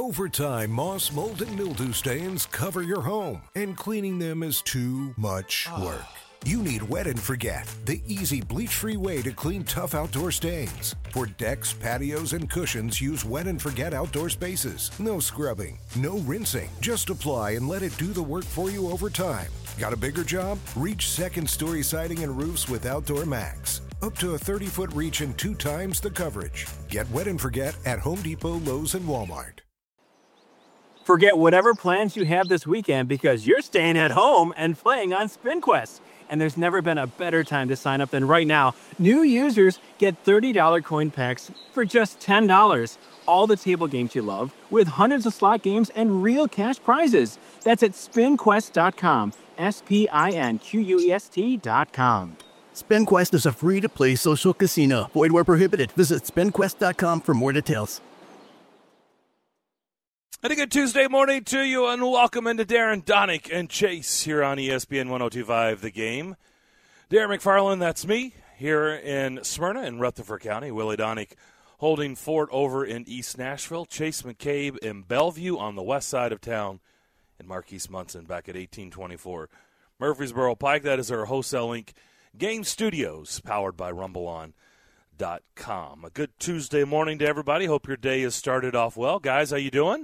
Over time, moss, mold, and mildew stains cover your home, and cleaning them is too much work. You need Wet and Forget, the easy bleach-free way to clean tough outdoor stains. For decks, patios, and cushions, use Wet and Forget outdoor spaces. No scrubbing, no rinsing. Just apply and let it do the work for you over time. Got a bigger job? Reach second-story siding and roofs with Outdoor Max. Up to a 30-foot reach and 2 times the coverage. Get Wet and Forget at Home Depot, Lowe's, and Walmart. Forget whatever plans you have this weekend because you're staying at home and playing on SpinQuest. And there's never been a better time to sign up than right now. New users get $30 coin packs for just $10. All the table games you love with hundreds of slot games and real cash prizes. That's at spinquest.com. SPINQUEST.com. SpinQuest is a free-to-play social casino. Void where prohibited. Visit spinquest.com for more details. And a good Tuesday morning to you, and welcome into Darren, Donick, and Chase here on ESPN 102.5 The Game. Darren McFarland, that's me, here in Smyrna in Rutherford County. Willie Donick holding fort over in East Nashville. Chase McCabe in Bellevue on the west side of town. And Marquise Munson back at 1824 Murfreesboro Pike. That is our Wholesale Inc. Game Studios, powered by RumbleOn.com. A good Tuesday morning to everybody. Hope your day has started off well. Guys, how you doing?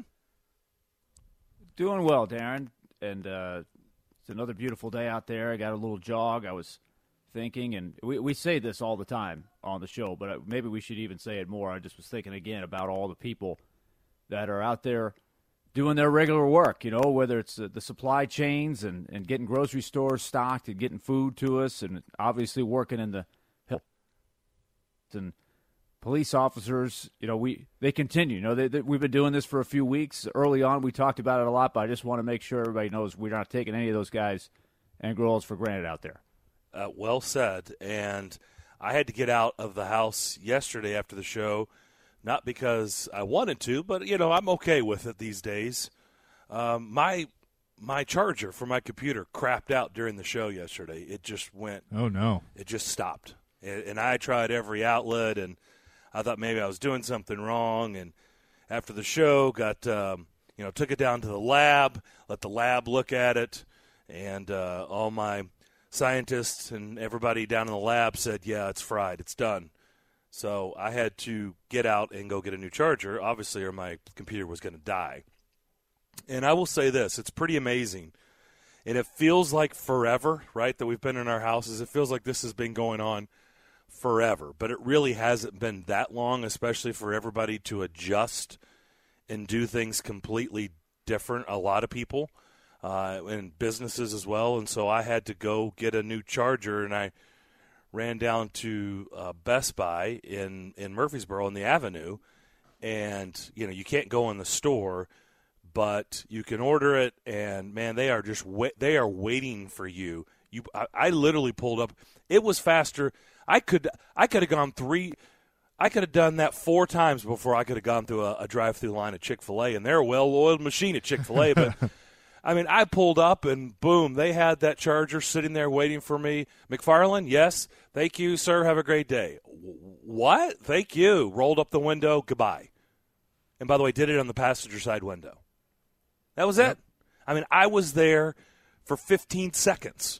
Doing well, Darren, and it's another beautiful day out there. I got a little jog. I was thinking, and we say this all the time on the show, but maybe we should even say it more. I just was thinking again about all the people that are out there doing their regular work, you know, whether it's the supply chains and getting grocery stores stocked and getting food to us, and obviously working in the health and police officers, you know, they continue. You know, we've been doing this for a few weeks. Early on, we talked about it a lot, but I just want to make sure everybody knows we're not taking any of those guys and girls for granted out there. Well said. And I had to get out of the house yesterday after the show, not because I wanted to, but, you know, I'm okay with it these days. My charger for my computer crapped out during the show yesterday. It just went. Oh, no. It just stopped. And I tried every outlet, and I thought maybe I was doing something wrong, and after the show, took it down to the lab, let the lab look at it, and all my scientists and everybody down in the lab said, yeah, it's fried, it's done. So I had to get out and go get a new charger, obviously, or my computer was going to die. And I will say this, it's pretty amazing, and it feels like forever, right, that we've been in our houses. It feels like this has been going on forever, but it really hasn't been that long, especially for everybody to adjust and do things completely different, a lot of people, and businesses as well. And so I had to go get a new charger, and I ran down to Best Buy in Murfreesboro on the Avenue, and, you know, you can't go in the store, but you can order it, and, man, they are just they are waiting for you. I literally pulled up. It was faster. I could have gone I could have done that 4 times before I could have gone through a drive-through line at Chick-fil-A, and they're a well-oiled machine at Chick-fil-A. But, I mean, I pulled up, and boom, they had that charger sitting there waiting for me. McFarland, yes, thank you, sir, have a great day. What? Thank you. Rolled up the window, goodbye. And, by the way, did it on the passenger side window. That was it. I mean, I was there for 15 seconds,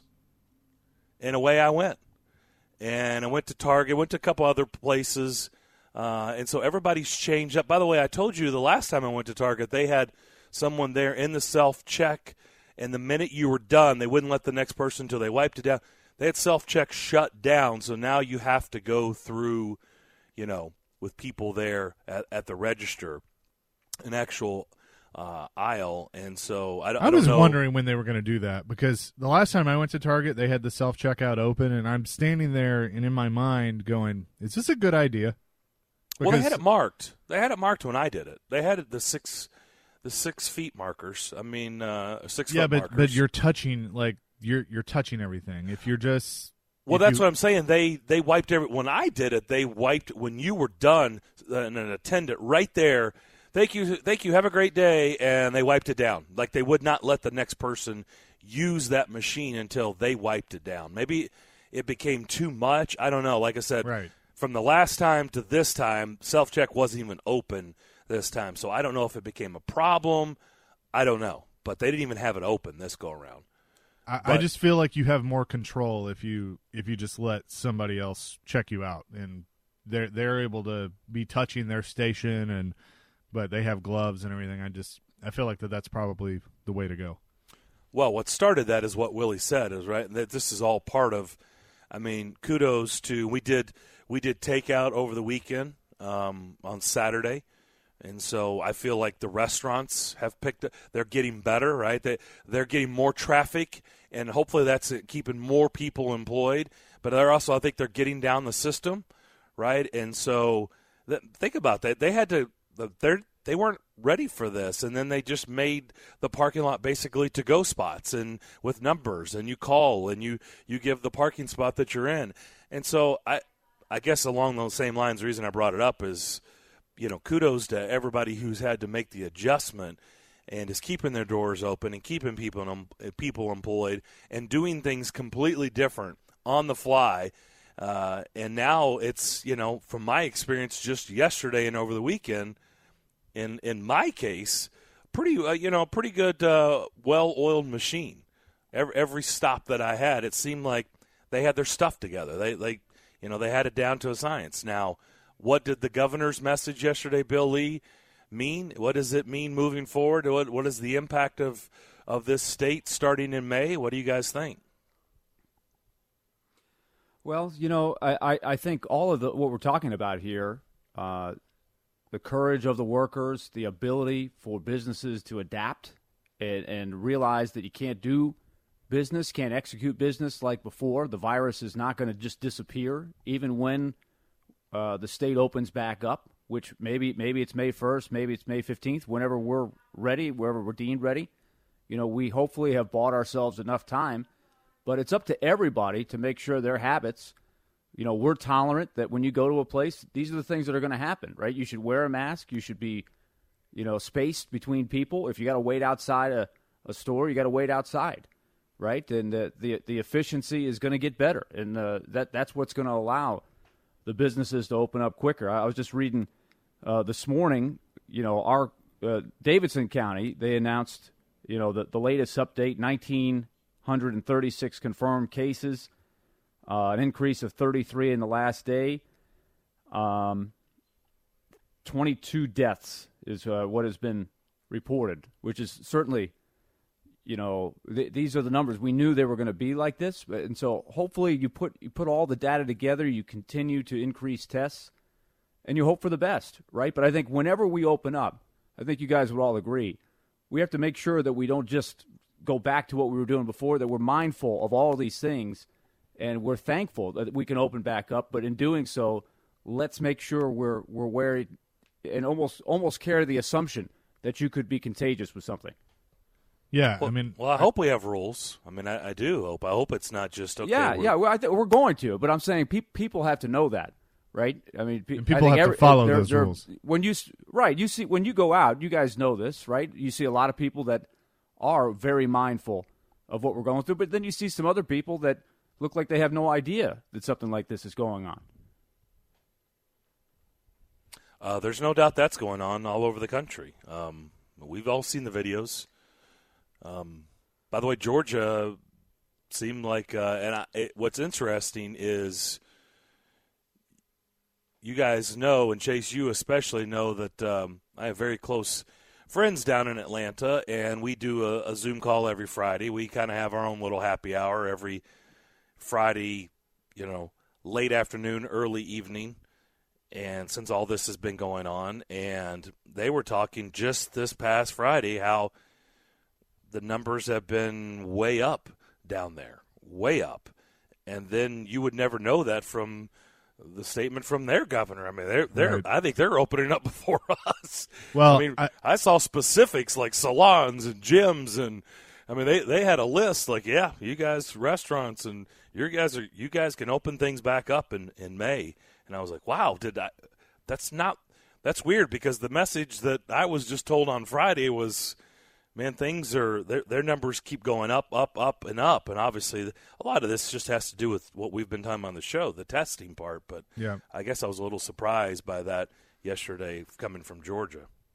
and away I went. And I went to Target, went to a couple other places, and so everybody's changed up. By the way, I told you the last time I went to Target, they had someone there in the self-check, and the minute you were done, they wouldn't let the next person until they wiped it down. They had self-check shut down, so now you have to go through, you know, with people there at the register, an actual aisle, and so I was wondering when they were going to do that, because the last time I went to Target, they had the self-checkout open, and I'm standing there and in my mind going, is this a good idea? Well, they had it marked. They had it marked when I did it. They had it the 6 feet markers. I mean, 6 foot markers. But you're touching, like, you're touching everything. If you're just Well, that's what I'm saying. They wiped when I did it, they wiped when you were done, and an attendant right there. Thank you, have a great day, and they wiped it down. Like, they would not let the next person use that machine until they wiped it down. Maybe it became too much. I don't know. Like I said, right. From the last time to this time, self-check wasn't even open. this time. So I don't know if it became a problem. I don't know. But they didn't even have it open this go-around. I just feel like you have more control if you just let somebody else check you out, and they're able to be touching their station, but they have gloves and everything. I feel like that's probably the way to go. Well, what started that is what Willie said, is right. That this is all part of. I mean, kudos to we did takeout over the weekend on Saturday. And so I feel like the restaurants have picked up. They're getting better, right? They're getting more traffic, and hopefully that's keeping more people employed. But they're also, I think they're getting down the system, right? And so think about that. They weren't ready for this, and then they just made the parking lot basically to-go spots and with numbers, and you call and you give the parking spot that you're in. And so I guess along those same lines, the reason I brought it up is, kudos to everybody who's had to make the adjustment and is keeping their doors open and keeping people employed and doing things completely different on the fly. And now it's, from my experience just yesterday and over the weekend, in my case, pretty good, well-oiled machine. Every stop that I had, it seemed like they had their stuff together. They had it down to a science. Now, what did the governor's message yesterday, Bill Lee, mean? What does it mean moving forward? What is the impact of this state starting in May? What do you guys think? Well, I think all of what we're talking about here, the courage of the workers, the ability for businesses to adapt and realize that you can't do business, can't execute business like before. The virus is not going to just disappear, even when the state opens back up, which maybe it's May 1st, maybe it's May 15th, whenever we're ready, wherever we're deemed ready. We hopefully have bought ourselves enough time, but it's up to everybody to make sure their habits, we're tolerant that when you go to a place, these are the things that are going to happen, right? You should wear a mask. You should be, spaced between people. If you got to wait outside a store, you got to wait outside, right? And the efficiency is going to get better, and that's what's going to allow the businesses to open up quicker. I was just reading this morning, our Davidson County, they announced, the latest update, 1,936 confirmed cases, an increase of 33 in the last day. 22 deaths is what has been reported, which is certainly, these are the numbers. We knew they were going to be like this, and so hopefully you put all the data together, you continue to increase tests, and you hope for the best, right? But I think whenever we open up, I think you guys would all agree, we have to make sure that we don't just go back to what we were doing before, that we're mindful of all of these things, and we're thankful that we can open back up. But in doing so, let's make sure we're wary and almost carry the assumption that you could be contagious with something. Yeah, I hope we have rules. I do hope. I hope it's not just okay. Yeah. Well, we're going to, but I'm saying people have to know that, right? People have to follow those rules. When you go out, you guys know this, right? You see a lot of people that are very mindful of what we're going through, but then you see some other people that look like they have no idea that something like this is going on. There's no doubt that's going on all over the country. We've all seen the videos. By the way, Georgia seemed like, what's interesting is you guys know, and Chase, you especially know that I have very close friends down in Atlanta, and we do a Zoom call every Friday. We kind of have our own little happy hour every Friday, late afternoon, early evening. And since all this has been going on, and they were talking just this past Friday how the numbers have been way up down there, way up. And then you would never know that from the statement from their governor. They're Right. I think they're opening up before us. Well, I saw specifics like salons and gyms, and they had a list like, yeah, you guys, restaurants, and you guys can open things back up in May. And I was like, wow, that's weird, because the message that I was just told on Friday was, man, things are, their numbers keep going up, and up. And obviously a lot of this just has to do with what we've been talking about on the show, the testing part. But yeah. I guess I was a little surprised by that yesterday coming from Georgia.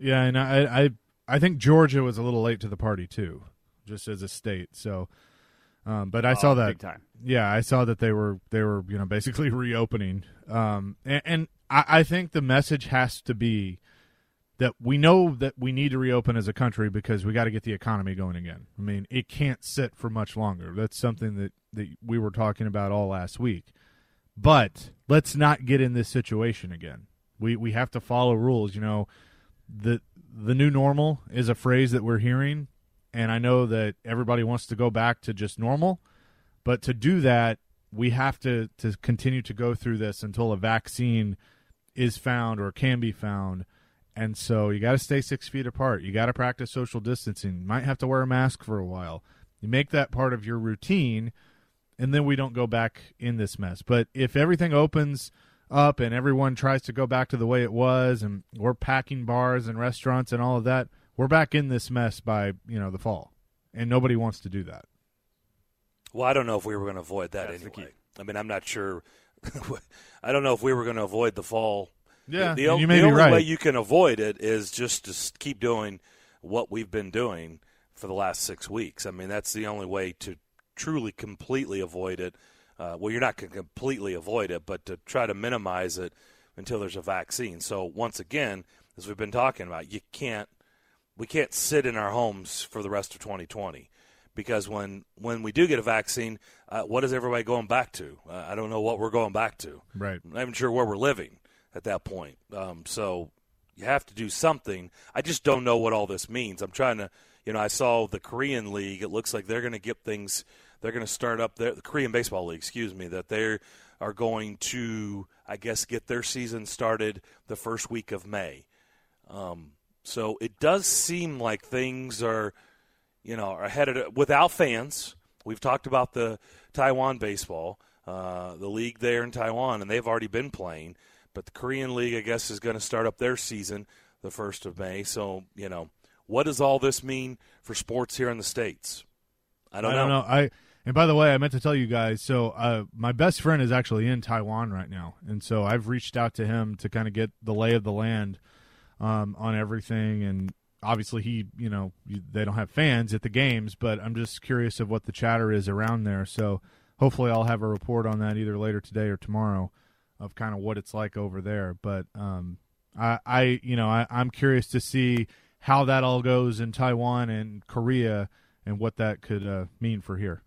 Yeah, and I think Georgia was a little late to the party too, just as a state. So, but I saw that big time. Yeah, I saw that they were basically reopening. And I think the message has to be that we know that we need to reopen as a country because we got to get the economy going again. I mean, it can't sit for much longer. That's something that we were talking about all last week. But let's not get in this situation again. We have to follow rules. The new normal is a phrase that we're hearing, and I know that everybody wants to go back to just normal. But to do that, we have to continue to go through this until a vaccine is found or can be found. And so you got to stay 6 feet apart. You got to practice social distancing. You might have to wear a mask for a while. You make that part of your routine, and then we don't go back in this mess. But if everything opens up and everyone tries to go back to the way it was, and we're packing bars and restaurants and all of that, we're back in this mess by the fall, and nobody wants to do that. Well, I don't know if we were going to avoid that anyway. I mean, I'm not sure. I don't know if we were going to avoid the fall. Yeah, the you may be only right. way you can avoid it is just to keep doing what we've been doing for the last 6 weeks. I mean, that's the only way to truly completely avoid it. Well, you're not going to completely avoid it, but to try to minimize it until there's a vaccine. So once again, as we've been talking about, we can't sit in our homes for the rest of 2020 because when we do get a vaccine, what is everybody going back to? I don't know what we're going back to. Right. I'm not even sure where we're living at that point. So you have to do something. I just don't know what all this means. I'm trying to, I saw the Korean League. It looks like they're going to get things. They're going to start up the Korean Baseball League, that they are going to, I guess, get their season started the first week of May. So it does seem like things are, are headed without fans. We've talked about the Taiwan baseball, the league there in Taiwan, and they've already been playing. But the Korean League, I guess, is going to start up their season the 1st of May. So, what does all this mean for sports here in the States? I don't know. And by the way, I meant to tell you guys, so my best friend is actually in Taiwan right now. And so I've reached out to him to kind of get the lay of the land on everything. And obviously they don't have fans at the games, but I'm just curious of what the chatter is around there. So hopefully I'll have a report on that either later today or tomorrow of kind of what it's like over there. But I'm curious to see how that all goes in Taiwan and Korea and what that could mean for here.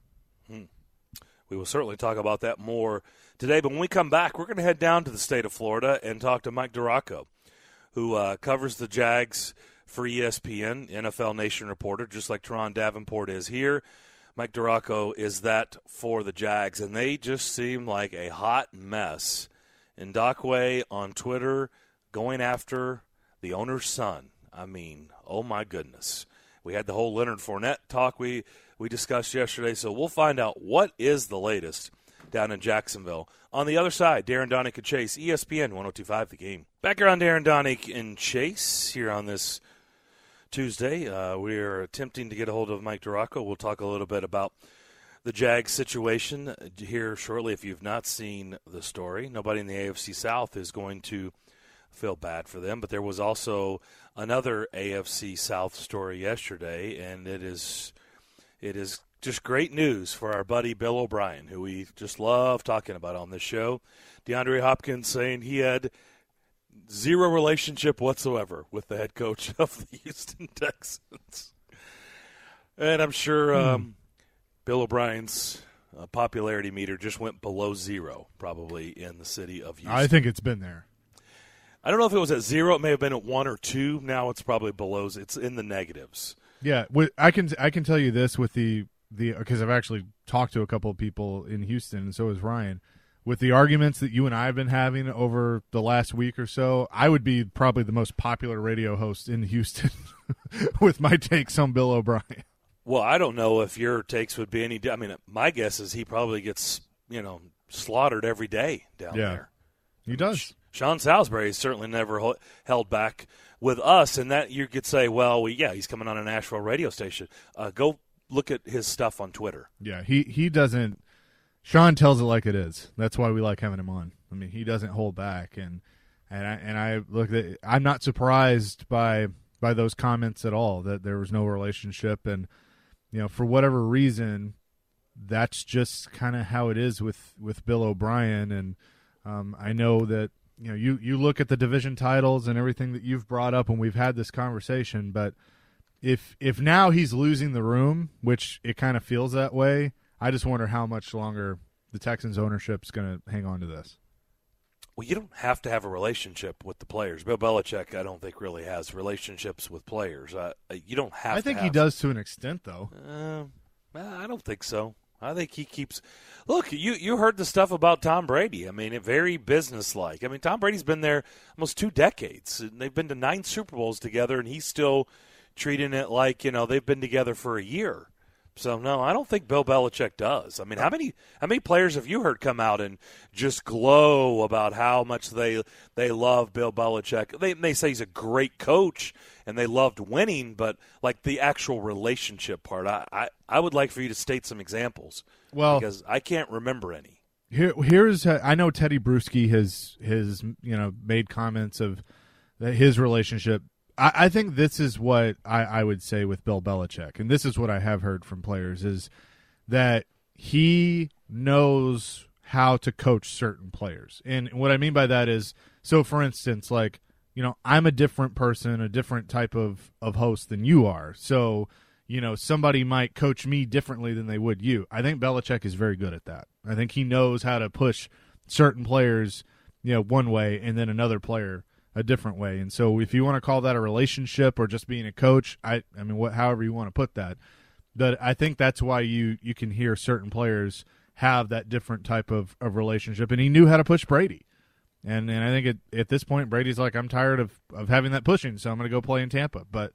We will certainly talk about that more today. But when we come back, we're going to head down to the state of Florida and talk to Mike DiRocco, who covers the Jags for ESPN, NFL Nation reporter, just like Teron Davenport is here. Mike DiRocco is that for the Jags, and they just seem like a hot mess. Ndakwe on Twitter going after the owner's son. I mean, oh my goodness. We had the whole Leonard Fournette talk we discussed yesterday, so we'll find out what is the latest down in Jacksonville. On the other side, Darren Donick and Chase, ESPN 102.5 The Game. Back here on Darren Donick and Chase here on this Tuesday. We're attempting to get a hold of Mike DiRocco. We'll talk a little bit about the Jags situation here shortly. If you've not seen the story, nobody in the AFC South is going to feel bad for them. But there was also another AFC South story yesterday, and it is just great news for our buddy Bill O'Brien, who we just love talking about on this show. DeAndre Hopkins saying he had zero relationship whatsoever with the head coach of the Houston Texans. And I'm sure Bill O'Brien's popularity meter just went below zero, probably in the city of Houston. I think it's been there. I don't know if it was at zero. It may have been at 1 or 2. Now it's probably below. It's in the negatives. Yeah, I can tell you this with the because I've actually talked to a couple of people in Houston, and so has Ryan. With the arguments that you and I have been having over the last week or so, I would be probably the most popular radio host in Houston with my takes on Bill O'Brien. Well, I don't know if your takes would be any. I mean, my guess is he probably gets slaughtered every day down there. He does. Sean Salisbury has certainly never held back with us, and that you could say, well, he's coming on a Nashville radio station. Go look at his stuff on Twitter. Yeah, he doesn't. Sean tells it like it is. That's why we like having him on. I mean, he doesn't hold back, and I look at. I'm not surprised by by those comments at all, that there was no relationship. And, for whatever reason, that's just kind of how it is with Bill O'Brien. And I know that, you look at the division titles and everything that you've brought up, and we've had this conversation, but if now he's losing the room, which it kind of feels that way, I just wonder how much longer the Texans ownership's going to hang on to this. Well, you don't have to have a relationship with the players. Bill Belichick, I don't think, really has relationships with players. You don't have to. I think he does to an extent, though. I don't think so. I think he keeps – look, you heard the stuff about Tom Brady. I mean, very businesslike. I mean, Tom Brady's been there almost 2 decades. And they've been to 9 Super Bowls together, and he's still treating it like, they've been together for a year. So, no, I don't think Bill Belichick does. I mean, how many players have you heard come out and just glow about how much they love Bill Belichick? They say he's a great coach and they loved winning, but like the actual relationship part, I would like for you to state some examples. Well, because I can't remember any. Here's I know Teddy Bruschi has made comments of his relationship. I think this is what I would say with Bill Belichick, and this is what I have heard from players, is that he knows how to coach certain players. And what I mean by that is, so for instance, like, I'm a different person, a different type of host than you are. So, somebody might coach me differently than they would you. I think Belichick is very good at that. I think he knows how to push certain players, one way, and then another player a different way. And so if you want to call that a relationship or just being a coach, I mean, however you want to put that. But I think that's why you can hear certain players have that different type of relationship. And he knew how to push Brady. And I think at this point, Brady's like, I'm tired of having that pushing, so I'm going to go play in Tampa. But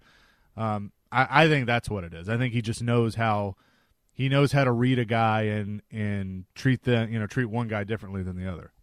I think that's what it is. I think he just knows how to read a guy and treat one guy differently than the other.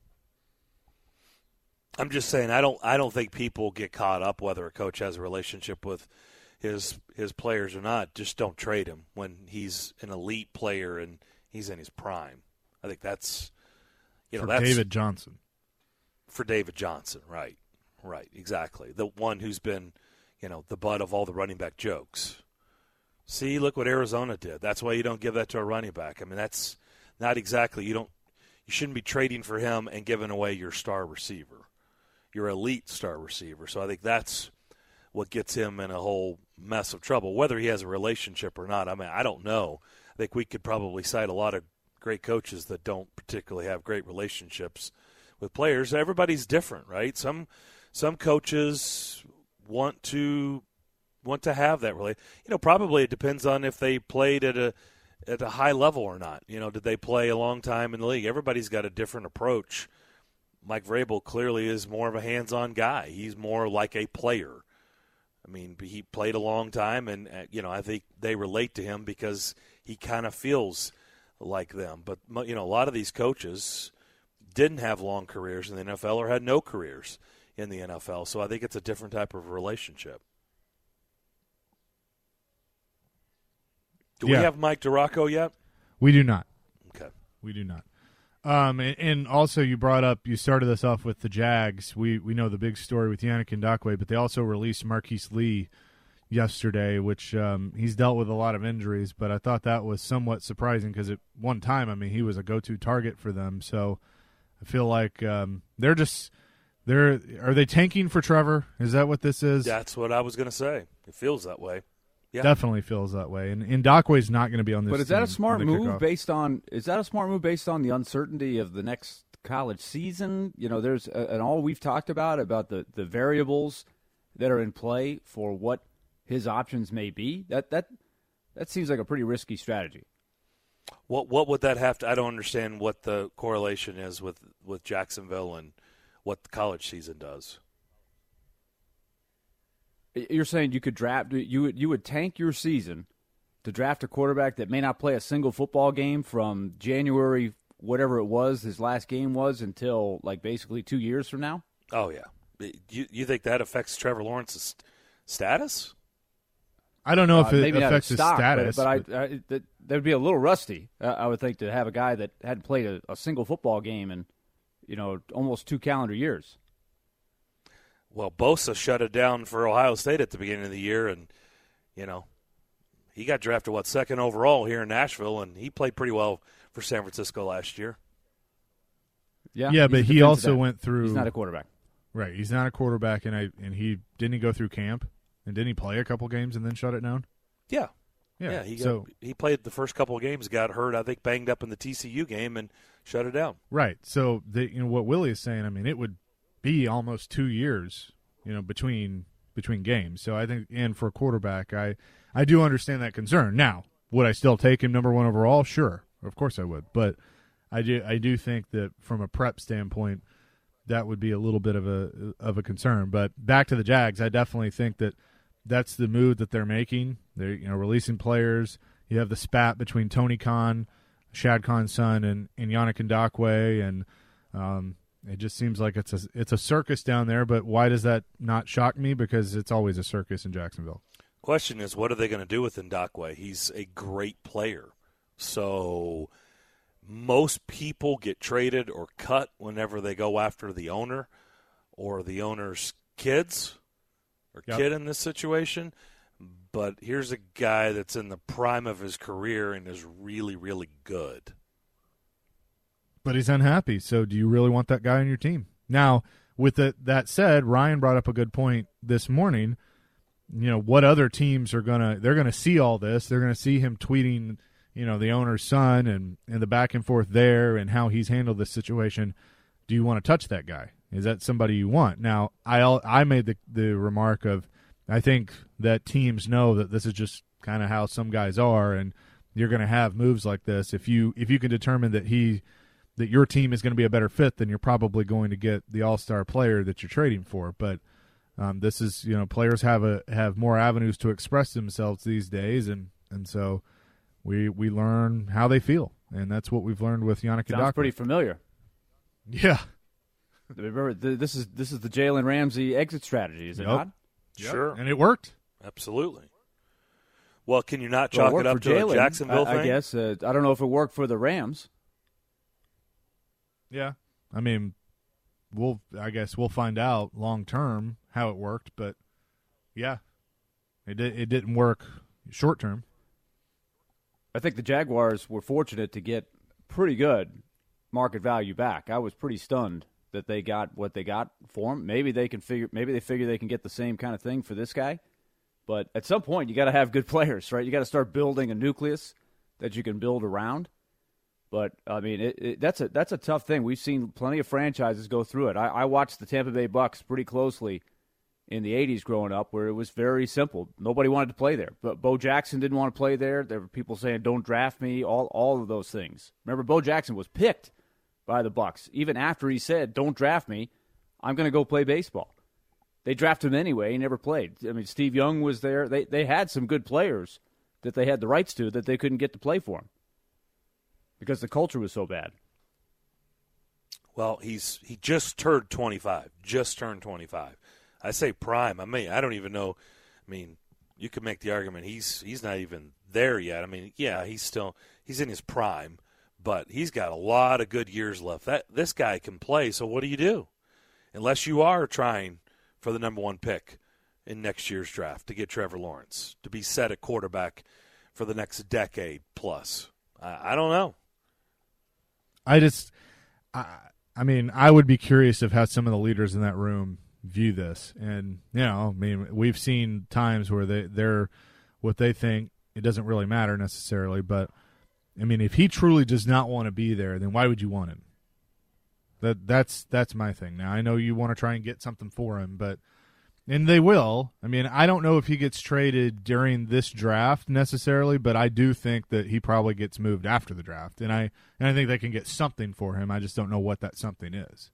I'm just saying, I don't think people get caught up whether a coach has a relationship with his players or not. Just don't trade him when he's an elite player and he's in his prime. I think that's that's David Johnson. For David Johnson, right, exactly. The one who's been, the butt of all the running back jokes. See, look what Arizona did. That's why you don't give that to a running back. I mean, that's not exactly you shouldn't be trading for him and giving away your star receiver. Your elite star receiver. So I think that's what gets him in a whole mess of trouble, whether he has a relationship or not. I mean, I don't know. I think we could probably cite a lot of great coaches that don't particularly have great relationships with players. Everybody's different, right? Some coaches want to have that relationship. Probably it depends on if they played at a high level or not. Did they play a long time in the league? Everybody's got a different approach. Mike Vrabel clearly is more of a hands-on guy. He's more like a player. I mean, he played a long time, and, I think they relate to him because he kind of feels like them. But, a lot of these coaches didn't have long careers in the NFL or had no careers in the NFL. So I think it's a different type of relationship. Do we have Mike DiRocco yet? We do not. Okay. We do not. And also you started us off with the Jags. We know the big story with Yannick Ngakoue, but they also released Marquise Lee yesterday, which he's dealt with a lot of injuries, but I thought that was somewhat surprising because at one time, I mean, he was a go-to target for them. So I feel like are they tanking for Trevor? Is that what this is? That's what I was going to say. It feels that way. Yeah. Definitely feels that way. And Ngakoue's not going to be on this team. But is that a smart move based on the uncertainty of the next college season? There's and all we've talked about the variables that are in play for what his options may be. That seems like a pretty risky strategy. What would that have to? I don't understand what the correlation is with Jacksonville and what the college season does. You're saying you could draft, you would tank your season to draft a quarterback that may not play a single football game from January, whatever it was, his last game was, until like basically 2 years from now? Oh, yeah. You think that affects Trevor Lawrence's status? I don't know if it maybe affects his status. But that would be a little rusty, I would think, to have a guy that hadn't played a single football game in, almost 2 calendar years. Well, Bosa shut it down for Ohio State at the beginning of the year, and, he got drafted, second overall here in Nashville, and he played pretty well for San Francisco last year. Yeah, but he also went through. He's not a quarterback. Right, he's not a quarterback, and he didn't go through camp, and didn't he play a couple games and then shut it down? Yeah. He played the first couple of games, got hurt, I think banged up in the TCU game, and shut it down. Right. So what Willie is saying, I mean, it would be almost 2 years, between games. So I think, and for a quarterback, I do understand that concern. Now, would I still take him number 1 overall? Sure, of course I would. But I do think that from a prep standpoint, that would be a little bit of a concern. But back to the Jags, I definitely think that that's the move that they're making. They're releasing players. You have the spat between Tony Khan, Shad Khan's son, and Yannick Ngakoue, and it just seems like it's a circus down there. But why does that not shock me? Because it's always a circus in Jacksonville. Question is, what are they going to do with Ngakoue? He's a great player. So most people get traded or cut whenever they go after the owner or the owner's kids or kid in this situation. But here's a guy that's in the prime of his career and is really, really good. But he's unhappy. So do you really want that guy on your team? Now, with that said, Ryan brought up a good point this morning. What other teams they're going to see all this. They're going to see him tweeting, the owner's son and the back and forth there and how he's handled this situation. Do you want to touch that guy? Is that somebody you want? Now, I made the remark of, I think that teams know that this is just kind of how some guys are, and you're going to have moves like this. If you can determine that your team is going to be a better fit, then you're probably going to get the all-star player that you're trading for. But this is, players have more avenues to express themselves these days, and so we learn how they feel, and that's what we've learned with Yannick Ngakoue. Sounds pretty familiar. Yeah. Remember, this is the Jalen Ramsey exit strategy, is it not? Sure. And it worked. Absolutely. Well, can you not chalk it up to a Jacksonville thing? I guess. I don't know if it worked for the Rams. Yeah. I mean, I guess we'll find out long term how it worked, but yeah, it didn't work short term. I think the Jaguars were fortunate to get pretty good market value back. I was pretty stunned that they got what they got for him. Maybe they figure they can get the same kind of thing for this guy. But at some point, you got to have good players, right? You got to start building a nucleus that you can build around. But I mean, that's a tough thing. We've seen plenty of franchises go through it. I watched the Tampa Bay Bucks pretty closely in the '80s growing up, where it was very simple. Nobody wanted to play there. But Bo Jackson didn't want to play there. There were people saying, "Don't draft me." All of those things. Remember, Bo Jackson was picked by the Bucks even after he said, "Don't draft me. I'm going to go play baseball." They drafted him anyway. He never played. I mean, Steve Young was there. They had some good players that they had the rights to that they couldn't get to play for him because the culture was so bad. Well, he just turned 25. Just turned 25. I say prime. I mean, I don't even know. I mean, you could make the argument he's not even there yet. I mean, yeah, he's in his prime, but he's got a lot of good years left. This guy can play. So what do you do? Unless you are trying for the number 1 pick in next year's draft to get Trevor Lawrence, to be set at quarterback for the next decade plus. I don't know. I mean, I would be curious of how some of the leaders in that room view this. And, I mean, we've seen times where they're what they think, it doesn't really matter necessarily. But, I mean, if he truly does not want to be there, then why would you want him? That's my thing. Now, I know you want to try and get something for him, and they will. I mean, I don't know if he gets traded during this draft necessarily, but I do think that he probably gets moved after the draft, and I think they can get something for him. I just don't know what that something is.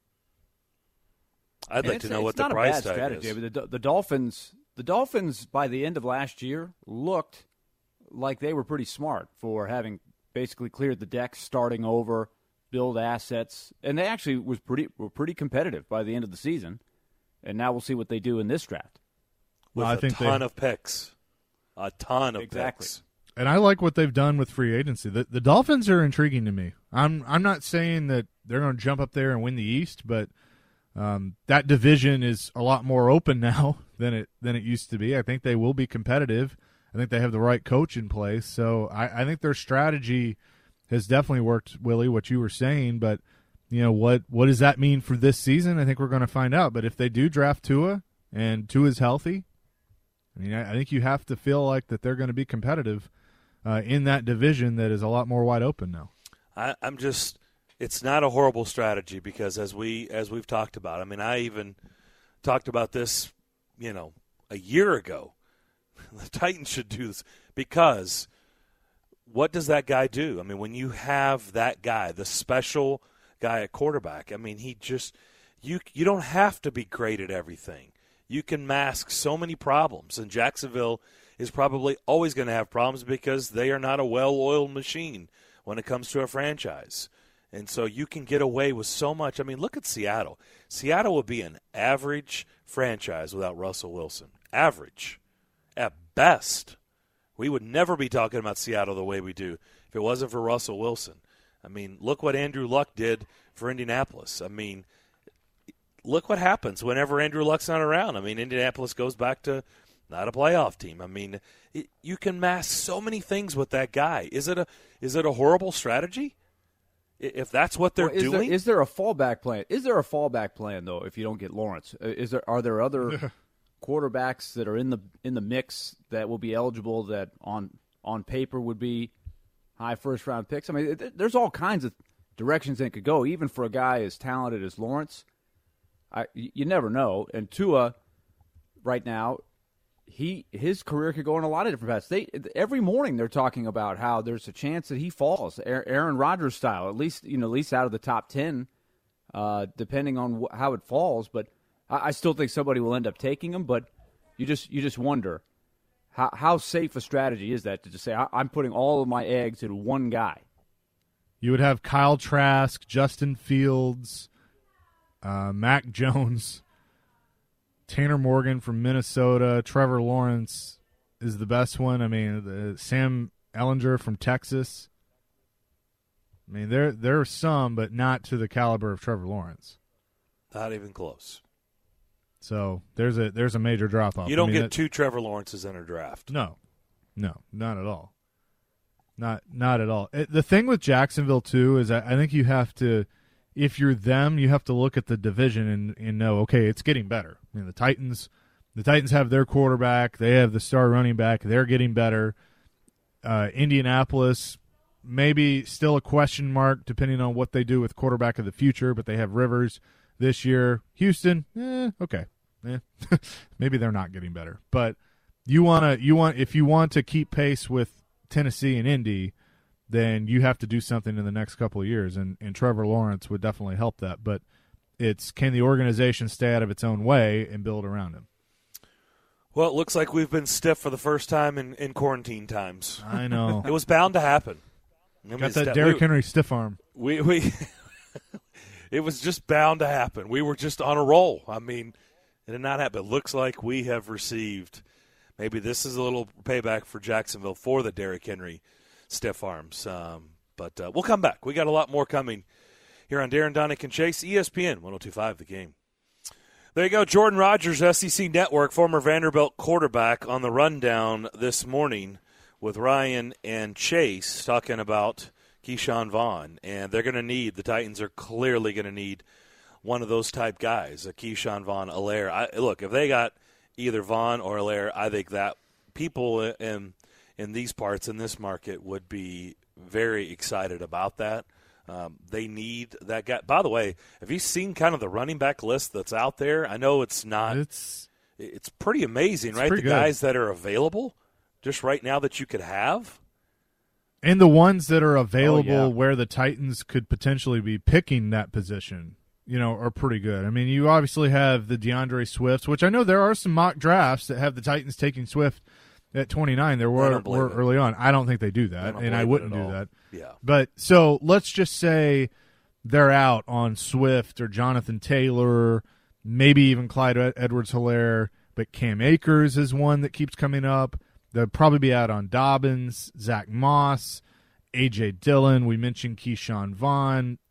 I'd like to know what the price tag is. The Dolphins by the end of last year looked like they were pretty smart for having basically cleared the deck, starting over, build assets, and they actually were pretty competitive by the end of the season. And now we'll see what they do in this draft. With a ton of picks. A ton of picks. And I like what they've done with free agency. The Dolphins are intriguing to me. I'm not saying that they're going to jump up there and win the East, but That division is a lot more open now than it used to be. I think they will be competitive. I think they have the right coach in place. So I think their strategy has definitely worked, Willie, what you were saying. But, what does that mean for this season? I think we're going to find out. But if they do draft Tua and Tua's healthy, I think you have to feel like that they're going to be competitive in that division that is a lot more wide open now. It's not a horrible strategy because as we've talked about, I even talked about this, a year ago. The Titans should do this because what does that guy do? When you have that guy, the special guy at quarterback, you don't have to be great at everything. You can mask so many problems, and Jacksonville is probably always going to have problems because they are not a well-oiled machine when it comes to a franchise. And so you can get away with so much. Look at Seattle. Seattle would be an average franchise without Russell Wilson. Average. At best. We would never be talking about Seattle the way we do if it wasn't for Russell Wilson. Look what Andrew Luck did for Indianapolis. Look what happens whenever Andrew Luck's not around. Indianapolis goes back to not a playoff team. You can mask so many things with that guy. Is it a horrible strategy? If that's what they're doing? Is there a fallback plan? Is there a fallback plan, though, if you don't get Lawrence? Are there other quarterbacks that are in the mix that will be eligible that on paper would be high first-round picks? There's all kinds of directions they could go, even for a guy as talented as Lawrence. You never know. And Tua, right now, his career could go in a lot of different paths. Every morning they're talking about how there's a chance that he falls, Aaron Rodgers style, at least out of the top 10, depending on how it falls. But I still think somebody will end up taking him. But you just wonder how safe a strategy is that to just say I'm putting all of my eggs in one guy. You would have Kyle Trask, Justin Fields, Mac Jones, Tanner Morgan from Minnesota, Trevor Lawrence is the best one. Sam Ehlinger from Texas. There are some, but not to the caliber of Trevor Lawrence. Not even close. So there's a major drop off. You don't get two Trevor Lawrences in a draft. No, not at all. Not at all. The thing with Jacksonville too is I think you have to. If you're them, you have to look at the division and know, okay, it's getting better. The Titans have their quarterback. They have the star running back. They're getting better. Indianapolis, maybe still a question mark depending on what they do with quarterback of the future, but they have Rivers this year. Houston, okay. Maybe they're not getting better. But if you want to keep pace with Tennessee and Indy, then you have to do something in the next couple of years, and Trevor Lawrence would definitely help that. But can the organization stay out of its own way and build around him? Well, it looks like we've been stiff for the first time in quarantine times. I know. It was bound to happen. Got that Derrick Henry stiff arm. We it was just bound to happen. We were just on a roll. It did not happen. It looks like we have received, maybe this is a little payback for Jacksonville for the Derrick Henry stiff arms. But we'll come back. We got a lot more coming here on Darren, Donick, and Chase, ESPN 102.5 The Game. There you go. Jordan Rodgers, SEC Network, former Vanderbilt quarterback, on the rundown this morning with Ryan and Chase talking about Keyshawn Vaughn. And they're going to need, the Titans are clearly going to need one of those type guys, a Keyshawn Vaughn, Allaire. Look, if they got either Vaughn or Allaire, I think that people in these parts, in this market, would be very excited about that. They need that guy. By the way, have you seen kind of the running back list that's out there? I know it's not. It's pretty amazing, right? Pretty the guys that are available just right now that you could have. And the ones that are available where the Titans could potentially be picking that position, are pretty good. You obviously have the DeAndre Swifts, which I know there are some mock drafts that have the Titans taking Swift at 29. There were early on. I don't think they do that, and I wouldn't do that. Yeah. But so let's just say they're out on Swift or Jonathan Taylor, maybe even Clyde Edwards-Helaire, but Cam Akers is one that keeps coming up. They'll probably be out on Dobbins, Zach Moss, A.J. Dillon. We mentioned Keyshawn Vaughn.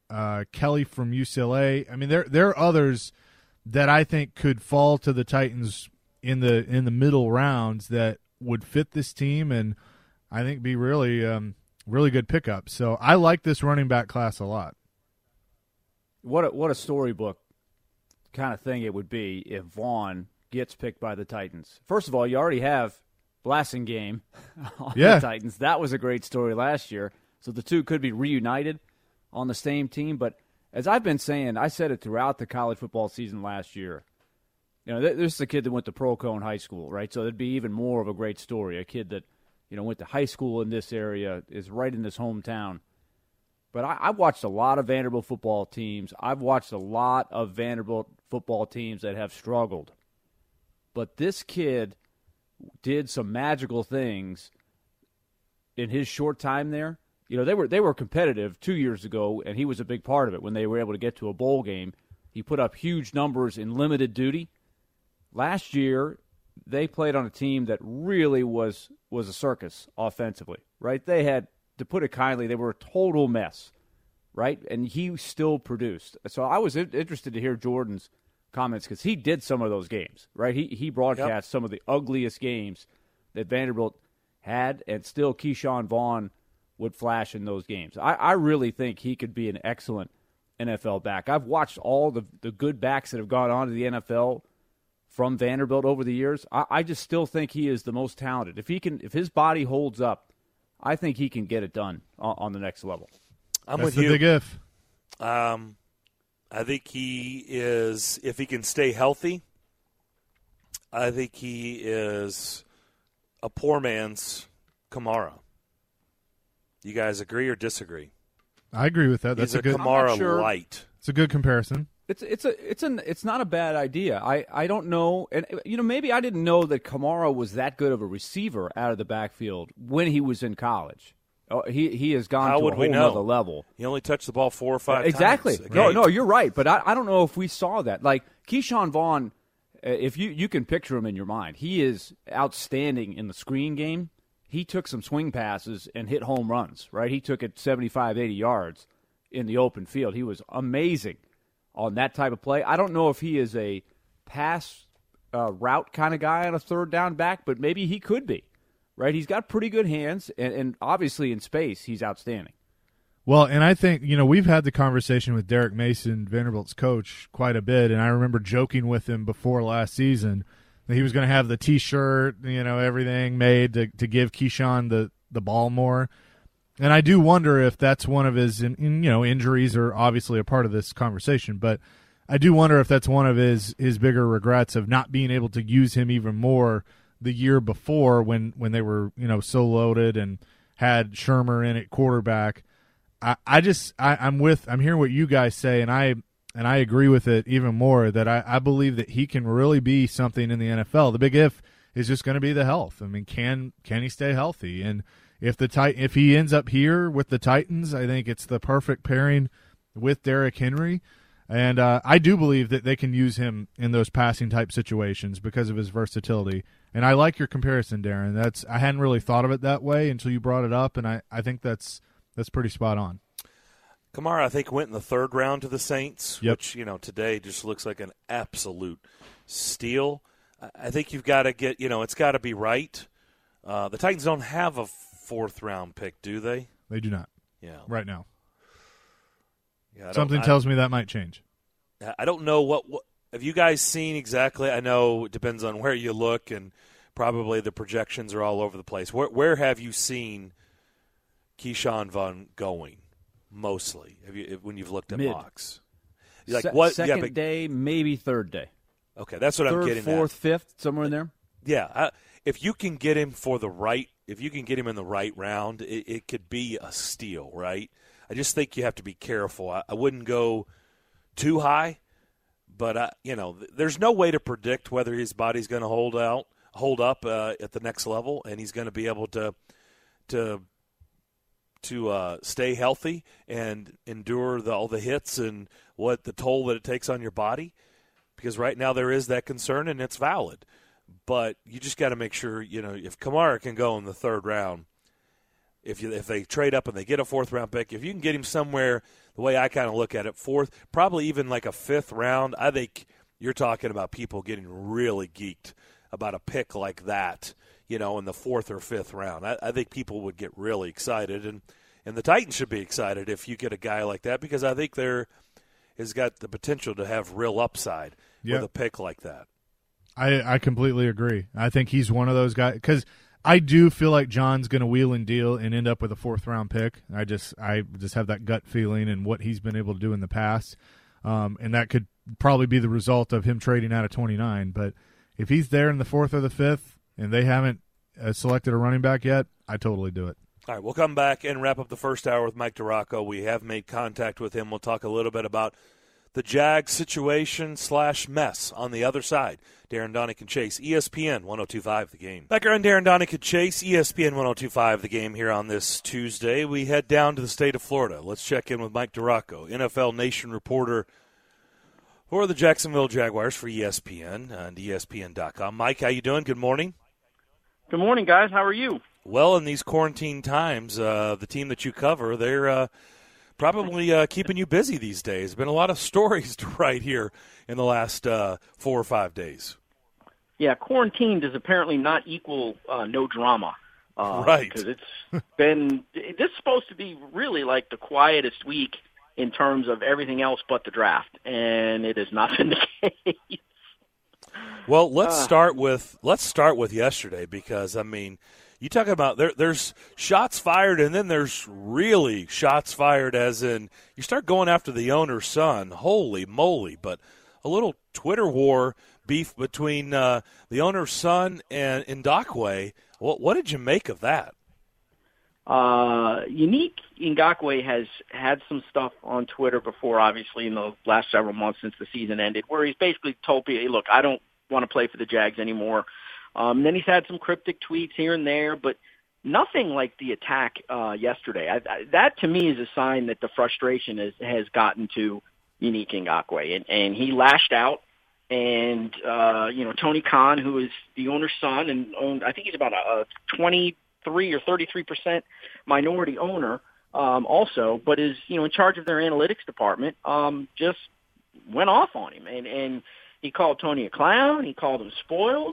Kelly from UCLA. I mean, there are others that I think could fall to the Titans in the middle rounds that would fit this team, and I think be really really good pickups. So I like this running back class a lot. What a storybook kind of thing it would be if Vaughn gets picked by the Titans. First of all, you already have Blasingame on the Titans. That was a great story last year. So the two could be reunited on the same team. But as I've been saying, I said it throughout the college football season last year. You know, this is a kid that went to Procone High School, right? So it'd be even more of a great story. A kid that, you know, went to high school in this area, is right in this hometown. But I've watched a lot of Vanderbilt football teams. I've watched a lot of Vanderbilt football teams that have struggled. But this kid did some magical things in his short time there. You know, they were competitive 2 years ago, and he was a big part of it when they were able to get to a bowl game. He put up huge numbers in limited duty. Last year, they played on a team that really was a circus offensively, right? They had, to put it kindly, they were a total mess, right? And he still produced. So I was interested to hear Jordan's comments because he did some of those games, right? He broadcast some of the ugliest games that Vanderbilt had, and still Keyshawn Vaughn would flash in those games. I really think he could be an excellent NFL back. I've watched all the good backs that have gone on to the NFL from Vanderbilt over the years. I just still think he is the most talented. If his body holds up, I think he can get it done on the next level. I'm That's with you. Big if. I think he is, if he can stay healthy, I think he is a poor man's Kamara. You guys agree or disagree? I agree with that. That's He's a good Kamara light. It's a good comparison. It's not a bad idea. I don't know, and you know, maybe I didn't know that Kamara was that good of a receiver out of the backfield when he was in college. Oh, he has gone to a whole nother level. He only touched the ball 4 or 5 exactly. times. No, you're right. But I don't know if we saw that. Like Keyshawn Vaughn, if you can picture him in your mind, he is outstanding in the screen game. He took some swing passes and hit home runs, right? He took it 75, 80 yards in the open field. He was amazing on that type of play. I don't know if he is a pass route kind of guy on a third down back, but maybe he could be, right? He's got pretty good hands, and obviously in space, he's outstanding. Well, and I think, you know, we've had the conversation with Derek Mason, Vanderbilt's coach, quite a bit, and I remember joking with him before last season that he was going to have the T-shirt, you know, everything made to give Keyshawn the ball more. And I do wonder if that's one of his, you know, injuries are obviously a part of this conversation, but I do wonder if that's one of his bigger regrets of not being able to use him even more the year before when they were, you know, so loaded and had Shermer in at quarterback. I'm hearing what you guys say, and I agree with it even more, that I believe that he can really be something in the NFL. The big if is just going to be the health. I mean, can he stay healthy? And if he ends up here with the Titans, I think it's the perfect pairing with Derrick Henry. And I do believe that they can use him in those passing type situations because of his versatility. And I like your comparison, Darren. I hadn't really thought of it that way until you brought it up, and I think that's pretty spot on. Kamara, I think, went in the third round to the Saints, yep. Which, you know, today just looks like an absolute steal. I think you've got to get, you know, it's got to be right. The Titans don't have a fourth-round pick, do they? They do not. Yeah. Right now. Yeah, something tells me that might change. I don't know what have you guys seen exactly? I know it depends on where you look, and probably the projections are all over the place. Where have you seen Keyshawn Vaughn going mostly? When you've looked at mocks? Like what? Second day, maybe third day. Okay, that's what I'm getting at. Third, fourth, fifth, somewhere in there. Yeah, if you can get him if you can get him in the right round, it could be a steal, right? I just think you have to be careful. I wouldn't go too high, but you know, there's no way to predict whether his body's going to hold up at the next level, and he's going to be able to stay healthy and endure all the hits and what the toll that it takes on your body. Because right now there is that concern, and it's valid. But you just got to make sure, you know, if Kamara can go in the third round, If they trade up and they get a 4th-round pick, if you can get him somewhere, the way I kind of look at it, 4th, probably even like a 5th round, I think you're talking about people getting really geeked about a pick like that, in the 4th or 5th round. I think people would get really excited, and the Titans should be excited if you get a guy like that, because I think there has got the potential to have real upside with a pick like that. I completely agree. I think he's one of those guys, because I do feel like John's going to wheel and deal and end up with a 4th-round pick. I just have that gut feeling and what he's been able to do in the past, and that could probably be the result of him trading out of 29. But if he's there in the 4th or the 5th and they haven't selected a running back yet, I totally do it. All right, we'll come back and wrap up the first hour with Mike DiRocco. We have made contact with him. We'll talk a little bit about the Jags situation / mess on the other side. Darren Donick and Chase, ESPN 102.5 The Game. Back around Darren Donick and Chase, ESPN 102.5 The Game here on this Tuesday. We head down to the state of Florida. Let's check in with Mike DiRocco, NFL Nation reporter for the Jacksonville Jaguars for ESPN and ESPN.com. Mike, how you doing? Good morning. Good morning, guys. How are you? Well, in these quarantine times, the team that you cover, they're probably keeping you busy these days. Been a lot of stories to write here in the last 4 or 5 days. Yeah, quarantine does apparently not equal no drama. Right. Because this is supposed to be really like the quietest week in terms of everything else but the draft, and it has not been the case. Well, let's start with yesterday, because you talk about there's shots fired, and then there's really shots fired, as in you start going after the owner's son. Holy moly! But a little Twitter war beef between the owner's son and Ngakoue. What did you make of that? Unique Ngakoue has had some stuff on Twitter before, obviously, in the last several months since the season ended, where he's basically told people, hey, look, I don't want to play for the Jags anymore. And then he's had some cryptic tweets here and there, but nothing like the attack yesterday. That, to me, is a sign that the frustration has gotten to Unique Ngakoue, and he lashed out. And, Tony Khan, who is the owner's son and owned, I think he's about a 23 or 33% minority owner also, but is, in charge of their analytics department, just went off on him. And he called Tony a clown. He called him spoiled.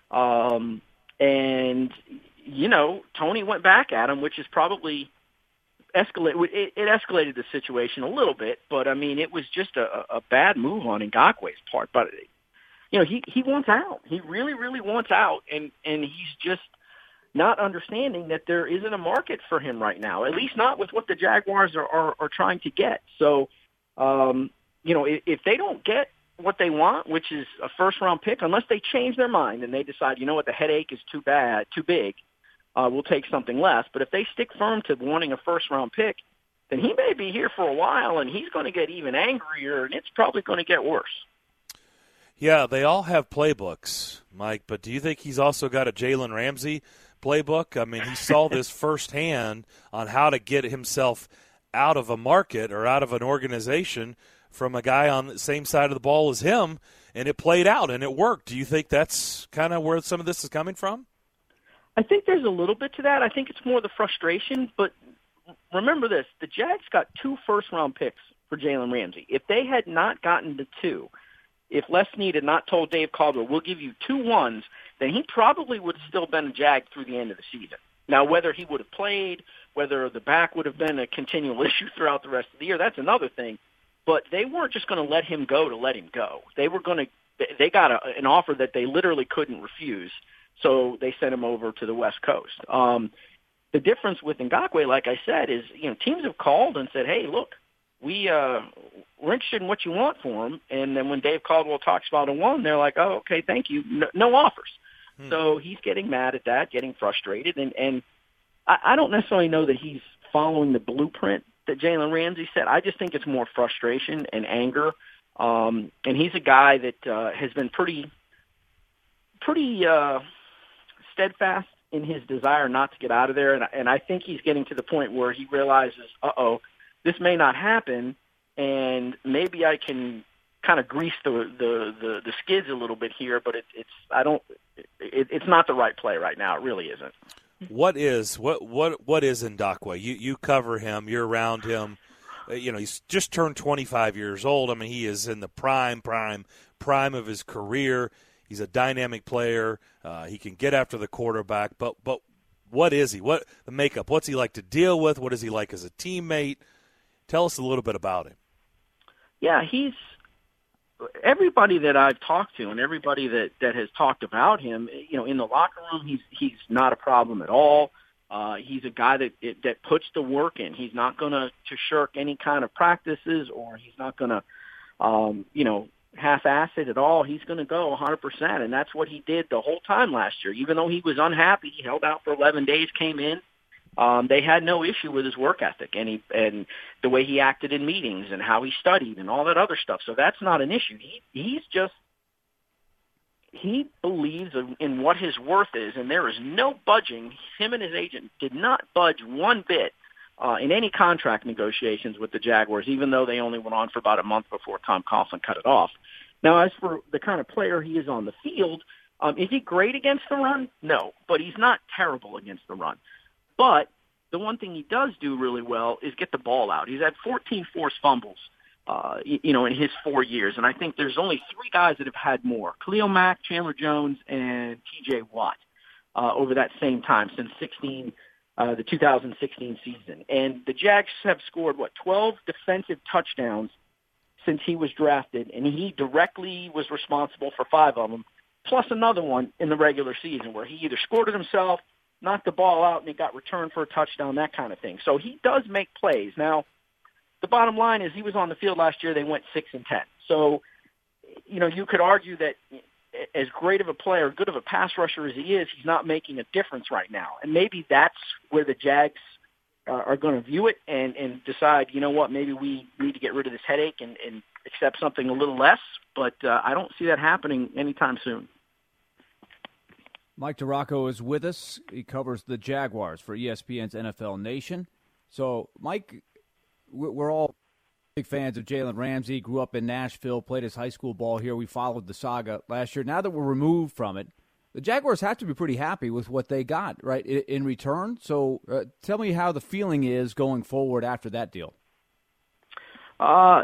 And, Tony went back at him, which is probably it escalated the situation a little bit, but it was just a bad move on Ngakoue's part. But, he wants out. He really, really wants out. And he's just not understanding that there isn't a market for him right now, at least not with what the Jaguars are trying to get. So, if they don't get what they want, which is a first-round pick, unless they change their mind and they decide, the headache is too big, we'll take something less. But if they stick firm to wanting a first-round pick, then he may be here for a while, and he's going to get even angrier, and it's probably going to get worse. Yeah, they all have playbooks, Mike, but do you think he's also got a Jalen Ramsey playbook? He saw this firsthand on how to get himself out of a market or out of an organization from a guy on the same side of the ball as him, and it played out, and it worked. Do you think that's kind of where some of this is coming from? I think there's a little bit to that. I think it's more the frustration, but remember this. The Jags got 2 first-round picks for Jalen Ramsey. If they had not gotten the 2, if Les Snead had not told Dave Caldwell, we'll give you 2 1s, then he probably would have still been a Jag through the end of the season. Now, whether he would have played, whether the back would have been a continual issue throughout the rest of the year, that's another thing. But they weren't just going to let him go to let him go. They got an offer that they literally couldn't refuse, so they sent him over to the West Coast. The difference with Ngakoue, like I said, is teams have called and said, hey, look, we're interested in what you want for him. And then when Dave Caldwell talks about a 1, they're like, oh, okay, thank you, no offers. So he's getting mad at that, getting frustrated, and I don't necessarily know that he's following the blueprint that Jalen Ramsey said. I just think it's more frustration and anger. And he's a guy that has been pretty steadfast in his desire not to get out of there. And I think he's getting to the point where he realizes, this may not happen, and maybe I can kind of grease the skids a little bit here, but it's not the right play right now. It really isn't. what is Ndakwe? You cover him. You're around him. He's just turned 25 years old. I mean, he is in the prime of his career. He's a dynamic player. He can get after the quarterback. But what is he? What the makeup? What's he like to deal with? What is he like as a teammate? Tell us a little bit about him. Yeah, he's everybody that I've talked to and everybody that has talked about him, in the locker room, he's not a problem at all. He's a guy that puts the work in. He's not going to shirk any kind of practices, or he's not going to, half-ass it at all. He's going to go 100%, and that's what he did the whole time last year. Even though he was unhappy, he held out for 11 days, came in. They had no issue with his work ethic and the way he acted in meetings and how he studied and all that other stuff. So that's not an issue. He believes in what his worth is, and there is no budging. Him and his agent did not budge one bit in any contract negotiations with the Jaguars, even though they only went on for about a month before Tom Coughlin cut it off. Now, as for the kind of player he is on the field, is he great against the run? No, but he's not terrible against the run. But the one thing he does do really well is get the ball out. He's had 14 forced fumbles, in his 4 years. And I think there's only 3 guys that have had more: Khalil Mack, Chandler Jones, and T.J. Watt over that same time since the 2016 season. And the Jags have scored, 12 defensive touchdowns since he was drafted, and he directly was responsible for 5 of them, plus another one in the regular season where he either scored it himself, knocked the ball out, and it got returned for a touchdown, that kind of thing. So he does make plays. Now, the bottom line is he was on the field last year. They went 6-10. So, you could argue that as great of a player, good of a pass rusher as he is, he's not making a difference right now. And maybe that's where the Jags are going to view it and decide, maybe we need to get rid of this headache and accept something a little less. But I don't see that happening anytime soon. Mike DiRocco is with us. He covers the Jaguars for ESPN's NFL Nation. So, Mike, we're all big fans of Jalen Ramsey. Grew up in Nashville, played his high school ball here. We followed the saga last year. Now that we're removed from it, the Jaguars have to be pretty happy with what they got, right, in return. So tell me how the feeling is going forward after that deal. I'll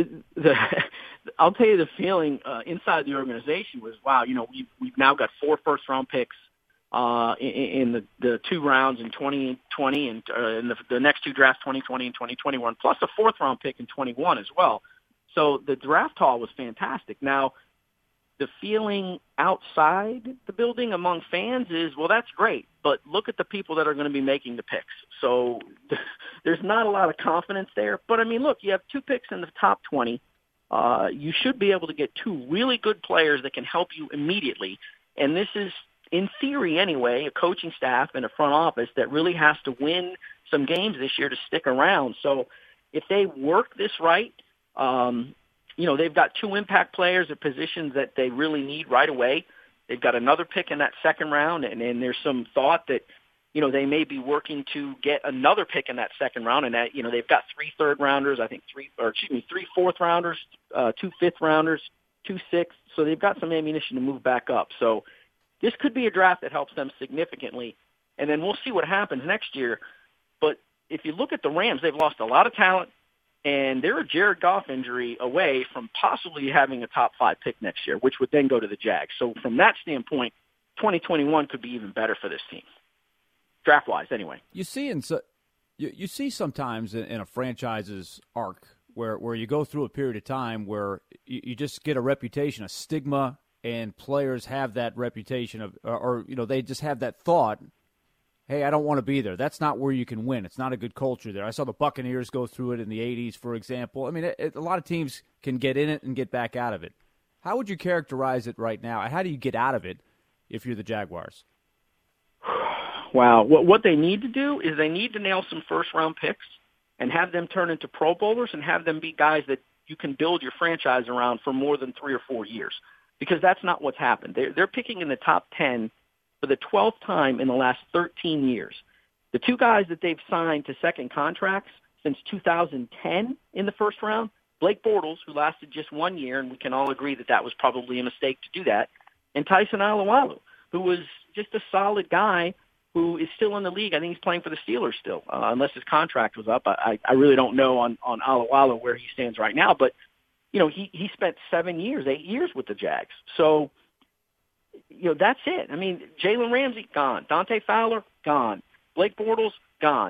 tell you the feeling inside the organization was, wow, we've now got 4 first-round picks in the 2 rounds in 2020 and in the next 2 drafts, 2020 and 2021, plus a 4th-round pick in 21 as well. So the draft haul was fantastic. Now, the feeling outside the building among fans is, well, that's great, but look at the people that are going to be making the picks. So there's not a lot of confidence there. But, I mean, look, you have 2 picks in the top 20. You should be able to get 2 really good players that can help you immediately. And this is, in theory anyway, a coaching staff and a front office that really has to win some games this year to stick around. So if they work this right, they've got 2 impact players at positions that they really need right away. They've got another pick in that 2nd round, and there's some thought that, they may be working to get another pick in that 2nd round, and that, they've got 3 3rd-rounders, 3 4th-rounders, 2 5th-rounders, 2 6th. So they've got some ammunition to move back up. So this could be a draft that helps them significantly, and then we'll see what happens next year. But if you look at the Rams, they've lost a lot of talent, and they're a Jared Goff injury away from possibly having a top 5 pick next year, which would then go to the Jags. So from that standpoint, 2021 could be even better for this team, draft-wise anyway. You see sometimes in a franchise's arc where you go through a period of time where you just get a reputation, a stigma, and players have that reputation of, or they just have that thought, hey, I don't want to be there. That's not where you can win. It's not a good culture there. I saw the Buccaneers go through it in the 80s, for example. I mean, a lot of teams can get in it and get back out of it. How would you characterize it right now? How do you get out of it if you're the Jaguars? Wow. What they need to do is they need to nail some first-round picks and have them turn into Pro Bowlers and have them be guys that you can build your franchise around for more than 3 or 4 years, because that's not what's happened. They're picking in the top 10 for the 12th time in the last 13 years. The 2 guys that they've signed to second contracts since 2010 in the 1st round, Blake Bortles, who lasted just 1 year, and we can all agree that was probably a mistake to do that, and Tyson Alualu, who was just a solid guy who is still in the league. I think he's playing for the Steelers still, unless his contract was up. I really don't know on Alualu where he stands right now, but he spent 8 years with the Jags. So, that's it. I mean, Jalen Ramsey, gone. Dante Fowler, gone. Blake Bortles, gone.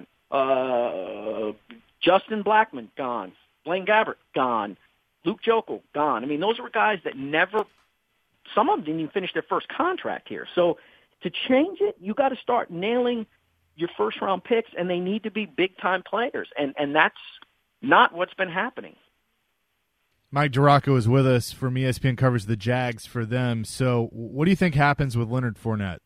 Justin Blackmon, gone. Blaine Gabbert, gone. Luke Jokel, gone. I mean, those were guys that some of them didn't even finish their first contract here. So to change it, you got to start nailing your first-round picks, and they need to be big-time players, and that's not what's been happening. Mike Duraco is with us from ESPN, covers the Jags for them. So what do you think happens with Leonard Fournette?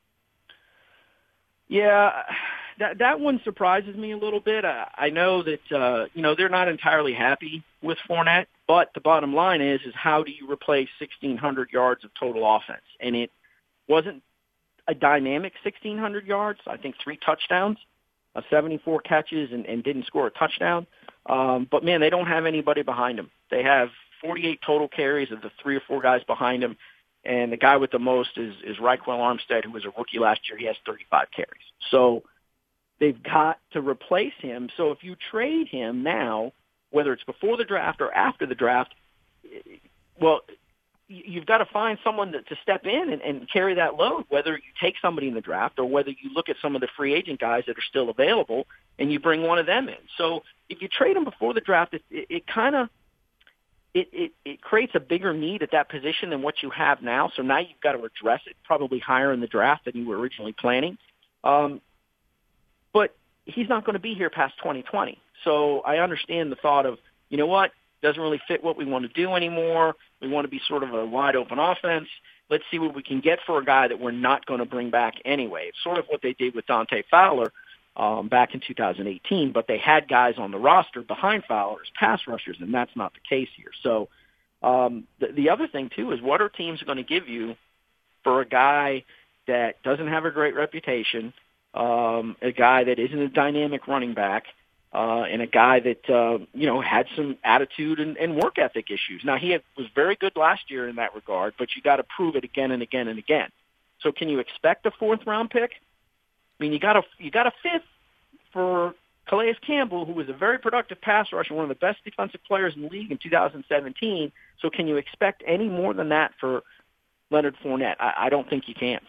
Yeah, that one surprises me a little bit. I know that they're not entirely happy with Fournette, but the bottom line is how do you replace 1,600 yards of total offense? And it wasn't a dynamic 1,600 yards. I think 3 touchdowns, 74 catches, and didn't score a touchdown. But, man, they don't have anybody behind him. They have 48 total carries of the 3 or 4 guys behind him, and the guy with the most is Raekwon Armstead, who was a rookie last year. He has 35 carries. So they've got to replace him. So if you trade him now, whether it's before the draft or after the draft, well, you've got to find someone to step in and carry that load, whether you take somebody in the draft or whether you look at some of the free agent guys that are still available and you bring one of them in. So if you trade them before the draft, it creates a bigger need at that position than what you have now. So now you've got to address it probably higher in the draft than you were originally planning. But he's not going to be here past 2020. So I understand the thought of, you know what, doesn't really fit what we want to do anymore. We want to be sort of a wide-open offense. Let's see what we can get for a guy that we're not going to bring back anyway. It's sort of what they did with Dante Fowler back in 2018, but they had guys on the roster behind Fowler as pass rushers, and that's not the case here. So the other thing, too, is what are teams going to give you for a guy that doesn't have a great reputation, a guy that isn't a dynamic running back, and a guy that, had some attitude and work ethic issues. Now, he was very good last year in that regard, but you got to prove it again and again and again. So can you expect a 4th-round pick? I mean, you got a 5th for Calais Campbell, who was a very productive pass rusher, one of the best defensive players in the league in 2017. So can you expect any more than that for Leonard Fournette? I don't think you can.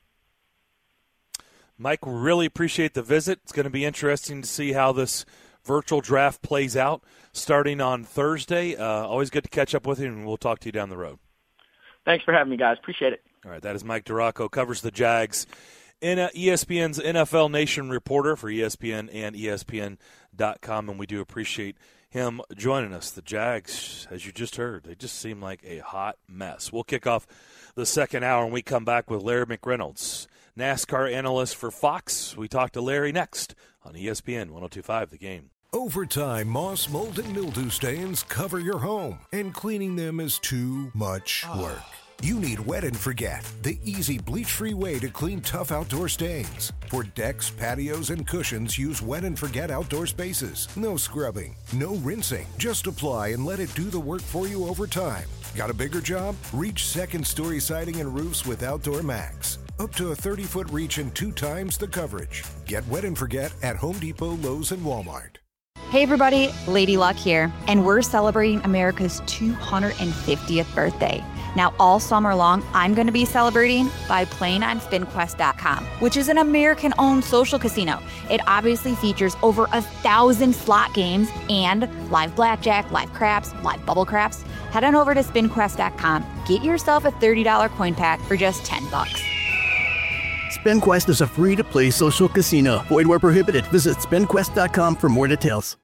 Mike, really appreciate the visit. It's going to be interesting to see how this virtual draft plays out starting on Thursday. Always good to catch up with you, and we'll talk to you down the road. Thanks for having me, guys. Appreciate it. All right, that is Mike Duraco, covers the Jags, in ESPN's NFL Nation reporter for ESPN and ESPN.com, and we do appreciate him joining us. The Jags, as you just heard, they just seem like a hot mess. We'll kick off the second hour, and we come back with Larry McReynolds, NASCAR analyst for Fox. We talk to Larry next on ESPN 102.5 The Game. Over time, moss, mold, and mildew stains cover your home, and cleaning them is too much work. You need Wet and Forget, the easy bleach-free way to clean tough outdoor stains. For decks, patios, and cushions, use Wet and Forget Outdoor Spaces. No scrubbing, no rinsing. Just apply and let it do the work for you over time. Got a bigger job? Reach second-story siding and roofs with Outdoor Max. Up to a 30-foot reach and 2 times the coverage. Get Wet and Forget at Home Depot, Lowe's, and Walmart. Hey everybody, Lady Luck here, and we're celebrating America's 250th birthday. Now all summer long, I'm going to be celebrating by playing on SpinQuest.com, which is an American-owned social casino. It obviously features over 1,000 slot games and live blackjack, live craps, live bubble craps. Head on over to SpinQuest.com. Get yourself a $30 coin pack for just $10. SpinQuest is a free-to-play social casino. Void where prohibited. Visit SpinQuest.com for more details.